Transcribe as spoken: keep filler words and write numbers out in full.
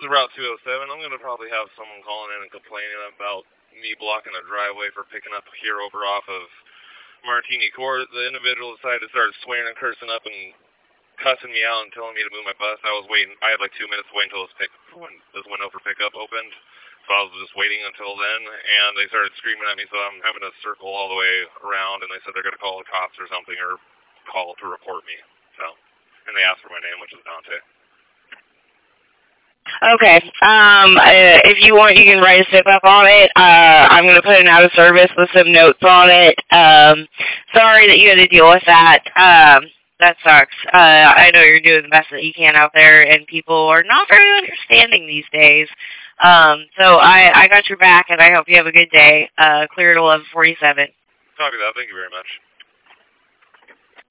Route two oh seven. I'm going to probably have someone calling in and complaining about me blocking a driveway for picking up here over off of Martini Court. The individual decided to start swearing and cursing up and cussing me out and telling me to move my bus. I was waiting. I had like two minutes to wait until this, pick, when this window for pickup opened. So I was just waiting until then, and they started screaming at me, so I'm having to circle all the way around, and they said they're going to call the cops or something, or call to report me. So, and they asked for my name, which is Dante. Okay. Um, uh, if you want, you can write a zip-up on it. Uh, I'm going to put it out of service with some notes on it. Um, sorry that you had to deal with that. Um, that sucks. Uh, I know you're doing the best that you can out there, and people are not very understanding these days. Um, so I, I got your back, and I hope you have a good day. Uh, clear at eleven forty-seven. Copy that. Thank you very much.